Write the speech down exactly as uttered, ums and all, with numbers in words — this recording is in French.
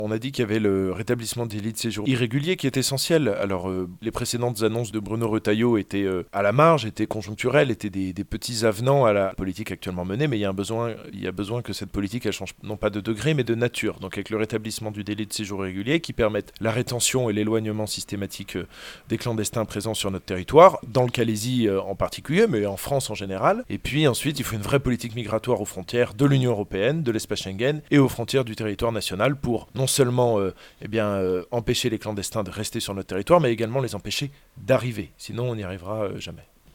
On a dit qu'il y avait le rétablissement des délits de séjour irréguliers qui est essentiel. Alors, euh, les précédentes annonces de Bruno Retailleau étaient euh, à la marge, étaient conjoncturelles, étaient des, des petits avenants à la politique actuellement menée, mais il y a un besoin, il y a besoin que cette politique, elle change non pas de degré, mais de nature. Donc, avec le rétablissement du délit de séjour irrégulier qui permettent la rétention et l'éloignement systématique euh, des clandestins présents sur notre territoire, dans le Calaisis euh, en particulier, mais en France en général. Et puis ensuite, il faut une vraie politique migratoire aux frontières de l'Union européenne, de l'espace Schengen et aux frontières du territoire national pour non seulement euh, eh bien, euh, empêcher les clandestins de rester sur notre territoire, mais également les empêcher d'arriver. Sinon, on n'y arrivera euh, jamais.